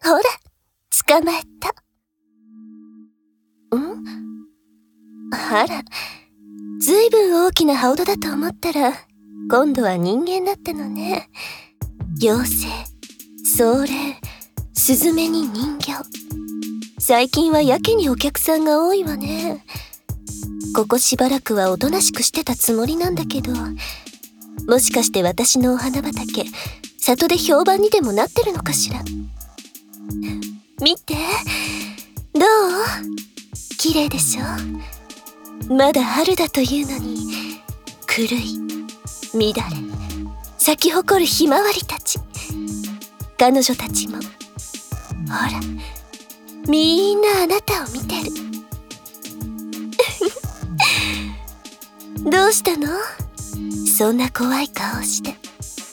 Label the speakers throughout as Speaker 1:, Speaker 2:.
Speaker 1: ほら、捕まえた。あら、ずいぶん大きな羽音だと思ったら、今度は人間だったのね。妖精、壮霊、スズメに人形。最近はやけにお客さんが多いわね。ここしばらくはおとなしくしてたつもりなんだけど、もしかして私のお花畑、里で評判にでもなってるのかしら。見て、どう？綺麗でしょ？まだ春だというのに、狂い、乱れ、咲き誇るひまわりたち。彼女たちも、ほら、みんなあなたを見てる。どうしたの？そんな怖い顔して。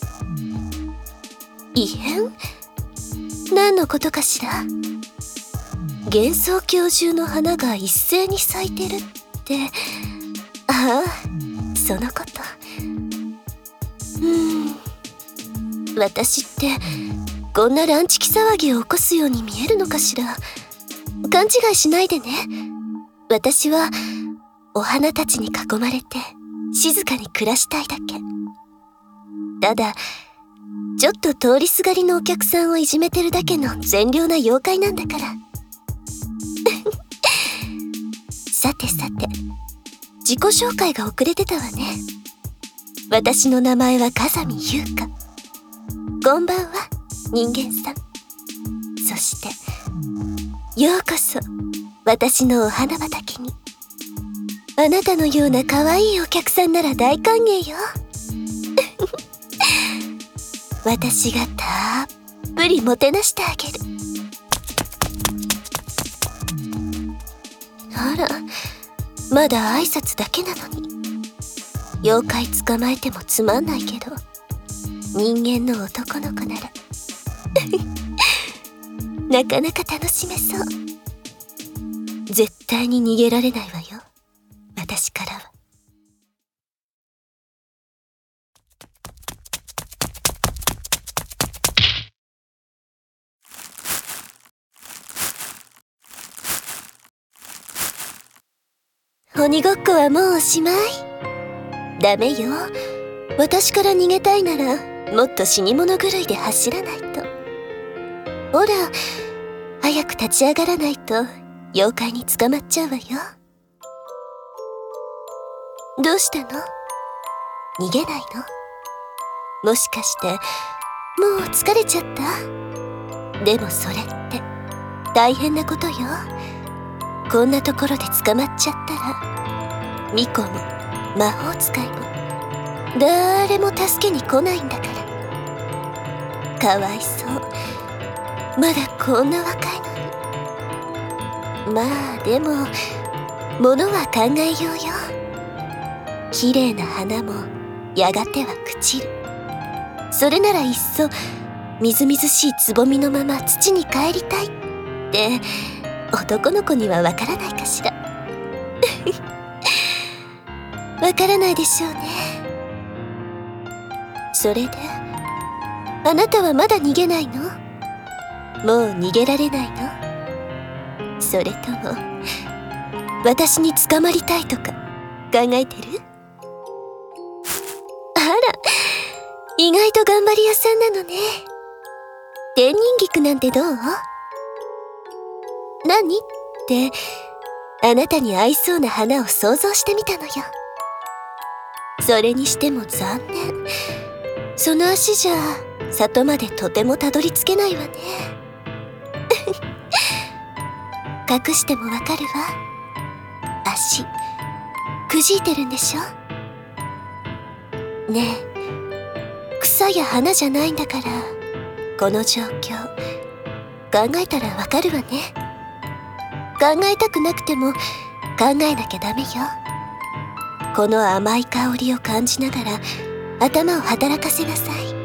Speaker 1: 異変？何のことかしら？幻想郷中の花が一斉に咲いてるって、ああ、そのこと。私ってこんな乱痴気騒ぎを起こすように見えるのかしら。勘違いしないでね。私はお花たちに囲まれて静かに暮らしたいだけ。ただちょっと通りすがりのお客さんをいじめてるだけの善良な妖怪なんだから。さてさて、自己紹介が遅れてたわね。私の名前は風見優香。こんばんは、人間さん。そしてようこそ私のお花畑に。あなたのような可愛いお客さんなら大歓迎よ。私がたっぷりもてなしてあげる。あら、まだ挨拶だけなのに。妖怪捕まえてもつまんないけど、人間の男の子ならなかなか楽しめそう。絶対に逃げられないわよ、私からは。鬼ごっこはもうおしまい。ダメよ。私から逃げたいならもっと死に物狂いで走らないと。ほら、早く立ち上がらないと妖怪に捕まっちゃうわよ。どうしたの？逃げないの？もしかしてもう疲れちゃった？でもそれって大変なことよ。こんなところで捕まっちゃったら、巫女も魔法使いも誰も助けに来ないんだから。かわいそう。まだこんな若いのに。まあでも物は考えようよ。綺麗な花もやがては朽ちる。それならいっそみずみずしいつぼみのまま土に帰りたいって男の子にはわからないかしら。わからないでしょうね。それであなたはまだ逃げないの？もう逃げられないの？それとも私に捕まりたいとか考えてる？あら、意外と頑張り屋さんなのね。天人菊なんてどう？何ってあなたに合いそうな花を想像してみたのよ。それにしても残念。その足じゃ里までとてもたどり着けないわね。隠してもわかるわ。足くじいてるんでしょ？ねえ、草や花じゃないんだから、この状況考えたらわかるわね。考えたくなくても考えなきゃダメよ。この甘い香りを感じながら頭を働かせなさい。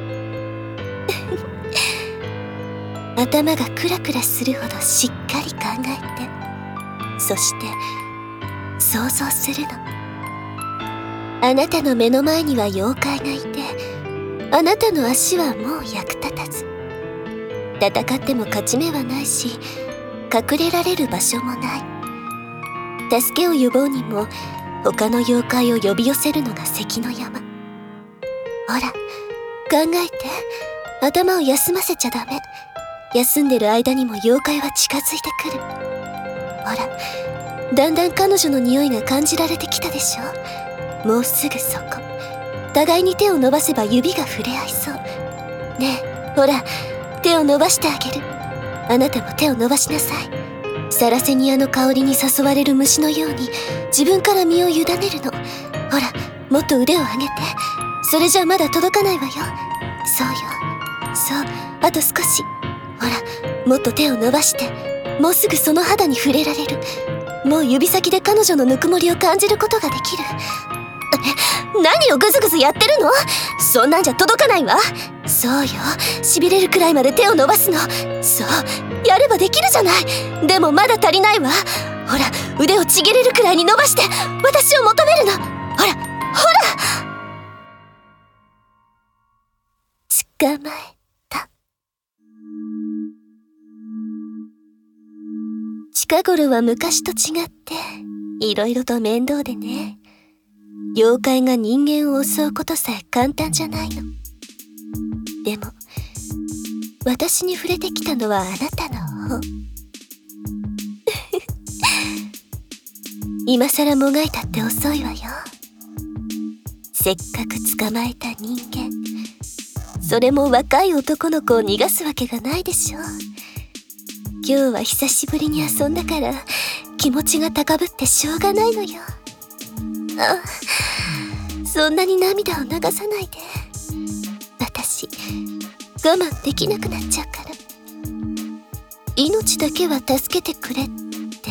Speaker 1: 頭がクラクラするほどしっかり考えて、そして想像するの。あなたの目の前には妖怪がいて、あなたの足はもう役立たず。 戦っても勝ち目はないし、隠れられる場所もない。助けを呼ぼうにも他の妖怪を呼び寄せるのが関の山。ほら、考えて。頭を休ませちゃダメ。休んでる間にも妖怪は近づいてくる。ほら、だんだん彼女の匂いが感じられてきたでしょ。もうすぐそこ。互いに手を伸ばせば指が触れ合いそう。ねえ、ほら、手を伸ばしてあげる。あなたも手を伸ばしなさい。サラセニアの香りに誘われる虫のように自分から身を委ねるの。ほら、もっと腕を上げて。それじゃまだ届かないわよ。そうよ。そう、あと少し。ほら、もっと手を伸ばして。もうすぐその肌に触れられる。もう指先で彼女のぬくもりを感じることができる。何をグズグズやってるの？そんなんじゃ届かないわ。そうよ、痺れるくらいまで手を伸ばすの。そう、やればできるじゃない。でもまだ足りないわ。ほら、腕をちぎれるくらいに伸ばして私を求めるの。ほら、ほら。捕まえた。近頃は昔と違っていろいろと面倒でね。妖怪が人間を襲うことさえ簡単じゃないの。でも私に触れてきたのはあなたの方。今さらもがいたって遅いわよ。せっかく捕まえた人間、それも若い男の子を逃がすわけがないでしょ。今日は久しぶりに遊んだから気持ちが高ぶってしょうがないのよ。そんなに涙を流さないで。私我慢できなくなっちゃうから。命だけは助けてくれって。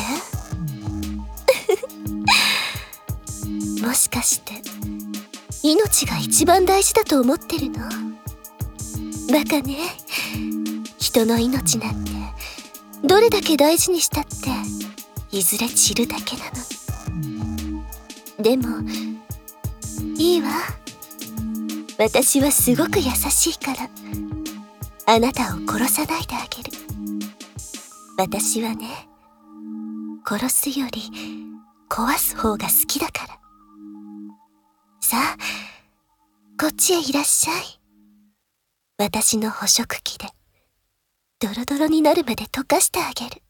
Speaker 1: もしかして命が一番大事だと思ってるの？バカね。人の命なんてどれだけ大事にしたっていずれ散るだけなの。でもいいわ。私はすごく優しいからあなたを殺さないであげる。私はね、殺すより壊す方が好きだから。さあ、こっちへいらっしゃい。私の捕食器でドロドロになるまで溶かしてあげる。